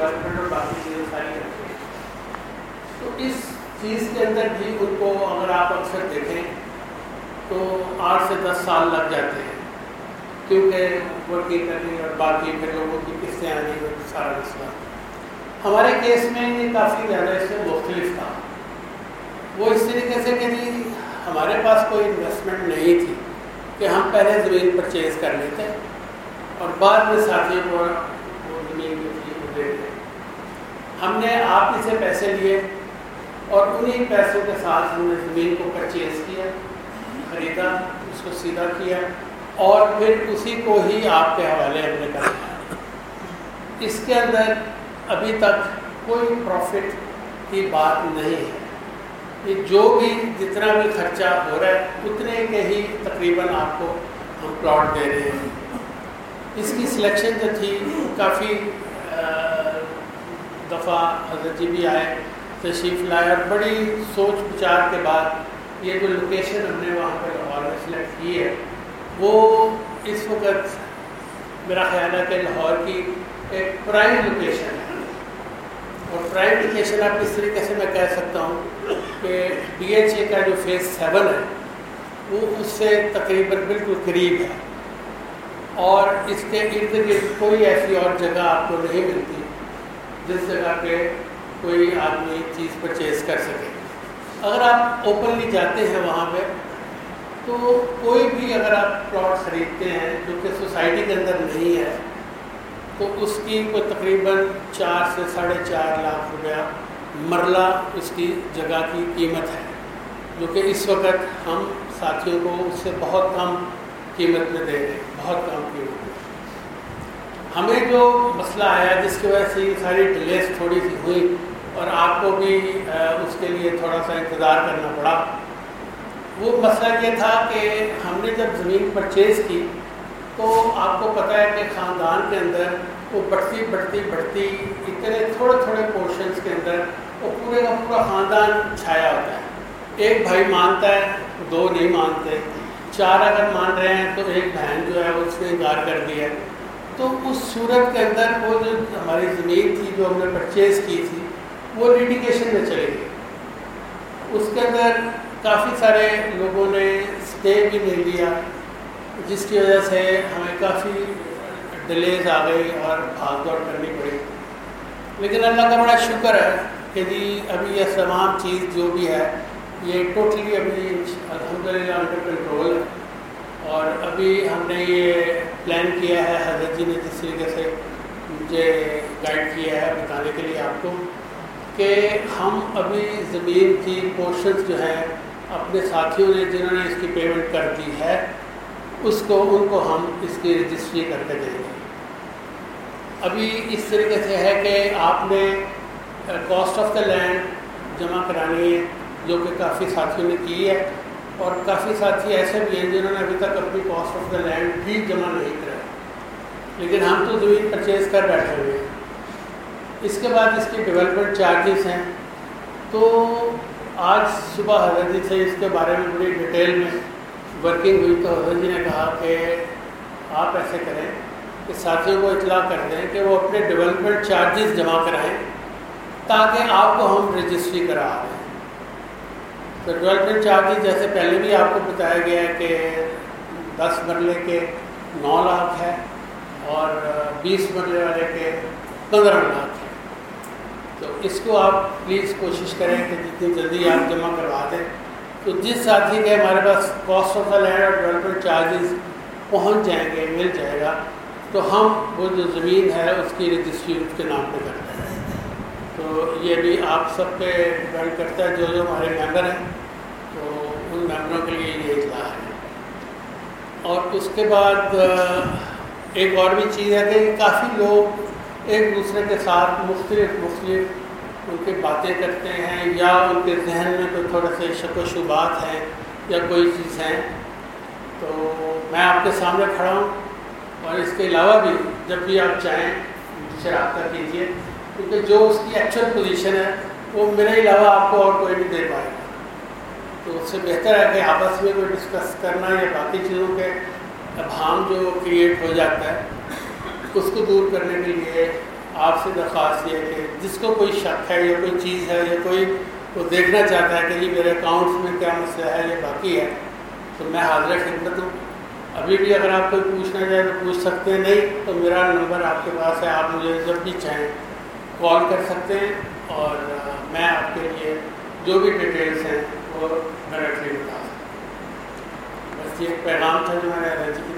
Development اور باقی چیزیں ساری رکھتے ہیں. تو اس چیز کے اندر بھی ان کو اگر آپ اکثر دیکھیں تو 8 سے 10 سال لگ جاتے ہیں، کیونکہ ورکنگ کرنی اور باقی پھر لوگوں کی قسطیں آنی اور سارا مسئلہ. ہمارے کیس میں یہ کافی زیادہ اس سے مختلف تھا. وہ اس طریقے سے کہ جی ہمارے پاس کوئی انویسٹمنٹ نہیں تھی کہ ہم پہلے زمین پرچیز کر لیتے اور بعد میں ساتھیوں کو وہ زمین جو تھی وہ دیتے. ہم نے آپ ہی سے پیسے لیے اور انہی پیسوں کے ساتھ ہم نے زمین کو پرچیز کیا، خریدا، اس کو سیدھا کیا اور پھر اسی کو ہی آپ کے حوالے ہم نے کر دیا. اس کے اندر ابھی تک کوئی پروفٹ کی بات نہیں ہے. یہ جو بھی جتنا بھی خرچہ ہو رہا ہے اتنے کے ہی تقریباً آپ کو ہم پلاٹ دے رہے ہیں. اس کی سلیکشن جو تھی کافی دفعہ حضرت جی بھی آئے، تشریف لائے اور بڑی سوچ بچار کے بعد یہ جو لوکیشن ہم نے وہاں پہ لاہور میں سلیکٹ کی ہے وہ اس وقت میرا خیال ہے کہ لاہور کی ایک پرائم لوکیشن ہے. اور پرائم لوکیشن آپ اس طریقے سے میں کہہ سکتا ہوں کہ DHA کا جو فیز 7 ہے وہ اس سے تقریباً بالکل قریب ہے اور اس کے ارد گرد کوئی ایسی اور جگہ آپ کو نہیں ملتی جس جگہ پہ کوئی آدمی چیز پرچیز کر سکے. اگر آپ اوپنلی جاتے ہیں وہاں پہ تو کوئی بھی اگر آپ پلاٹ خریدتے ہیں جو کہ سوسائٹی کے اندر نہیں ہے تو اس کی کوئی تقریباً 4 سے 4.5 لاکھ روپیہ مرلہ اس کی جگہ کی قیمت ہے، جو کہ اس وقت ہم ساتھیوں کو اس سے بہت کم قیمت میں دے رہے ہیں، بہت کم قیمت میں. ہمیں جو مسئلہ آیا جس کی وجہ سے یہ ساری ڈیلیز تھوڑی سی ہوئی اور آپ کو بھی اس کے لیے تھوڑا سا انتظار کرنا پڑا، وہ مسئلہ یہ تھا کہ ہم نے جب زمین پرچیز کی تو آپ کو پتہ ہے کہ خاندان کے اندر وہ بڑھتی اتنے تھوڑے پورشنز کے اندر وہ پورے کا پورا خاندان چھایا ہوتا ہے. ایک بھائی مانتا ہے، 2 نہیں مانتے، 4 اگر مان رہے ہیں تو ایک بہن جو ہے اس نے انکار کر دیا. تو اس صورت کے اندر وہ جو ہماری زمین تھی جو ہم نے پرچیز کی تھی وہ لیٹیگیشن میں چلی گئی. اس کے اندر کافی سارے لوگوں نے اسٹے بھی لے لیا جس کی وجہ سے ہمیں کافی ڈیلیز آ گئی اور بھاگ دوڑ کرنی پڑی. لیکن اللہ کا بڑا شکر ہے کہ جی ابھی یہ تمام چیز جو بھی ہے یہ ٹوٹلی ابھی الحمدللہ انڈر کنٹرول ہے. اور ابھی ہم نے یہ پلان کیا ہے، حضرت جی نے جس طریقے سے مجھے گائیڈ کیا ہے بتانے کے لیے آپ کو، کہ ہم ابھی زمین کی پورشنز جو ہیں اپنے ساتھیوں نے جنہوں نے اس کی پیمنٹ کر دی ہے ان کو ہم اس کی رجسٹری کر کے دیں گے. ابھی اس طریقے سے ہے کہ آپ نے کاسٹ آف دا لینڈ جمع کرانی ہے جو کہ کافی ساتھیوں نے کی ہے اور کافی ساتھی ایسے بھی ہیں جنہوں نے ابھی تک اپنی کاسٹ آف دا لینڈ بھی جمع نہیں کرائی، لیکن ہم تو زمین پرچیز کر بیٹھے ہوئے ہیں. اس کے بعد اس کی ڈیولپمنٹ چارجز ہیں. تو آج صبح حضرت جی سے اس کے بارے میں بڑی ڈیٹیل میں ورکنگ ہوئی تو حضرت جی نے کہا کہ آپ ایسے کریں کہ ساتھیوں کو اطلاع کر دیں کہ وہ اپنے ڈیولپمنٹ چارجز جمع کرائیں تاکہ آپ کو ہم رجسٹری کرا دیں. تو ڈیولپمنٹ چارجز جیسے پہلے بھی آپ کو بتایا گیا ہے کہ 10 مرلے کے 9 لاکھ ہے اور 20 مرلے والے کے 15 لاکھ ہے. تو اس کو آپ پلیز کوشش کریں کہ جتنی جلدی آپ جمع کروا دیں. تو جس ساتھی کے ہمارے پاس کاسٹ آف دا لینڈ اور ڈیولپمنٹ چارجز پہنچ جائیں گے، مل جائے گا، تو ہم وہ جو زمین ہے اس کی رجسٹری اس کے نام پہ کرتے ہیں. تو یہ بھی آپ سب پہ ڈپینڈ کرتا ہے، جو ہمارے ممبر ہیں تو ان ممبروں کے لیے یہ اطلاع ہے. اور اس کے بعد ایک اور بھی چیز ہے کہ کافی لوگ ایک دوسرے کے ساتھ مختلف ان کی باتیں کرتے ہیں یا ان کے ذہن میں کوئی تھوڑے سے شک و شبہات ہیں یا کوئی چیز ہیں. تو میں آپ کے سامنے کھڑا ہوں اور اس کے علاوہ بھی جب بھی آپ چاہیں مجھ سے رابطہ کیجیے، کیونکہ جو اس کی ایکچوئل پوزیشن ہے وہ میرے علاوہ آپ کو اور کوئی نہیں دے پائے گا. تو اس سے بہتر ہے کہ آپس میں کوئی ڈسکس کرنا یا باقی چیزوں کے ابہام جو کریٹ ہو جاتا ہے اس کو دور کرنے کے لیے آپ سے درخواست یہ ہے کہ جس کو کوئی شک ہے یا کوئی چیز ہے یا کوئی وہ دیکھنا چاہتا ہے کہ جی میرے اکاؤنٹس میں کیا مسئلہ ہے یا باقی ہے تو میں حاضر خدمت ہوں. ابھی بھی اگر آپ کوئی پوچھنا چاہیں تو پوچھ سکتے ہیں, نہیں تو میرا نمبر آپ کے پاس ہے, آپ مجھے جب بھی چاہیں کال کر سکتے ہیں اور میں آپ کے لیے جو بھی ڈیٹیلس ہیں وہ ڈائریکٹلی بتا سکتا ہوں. بس یہ ایک پیغام تھا جو میں نے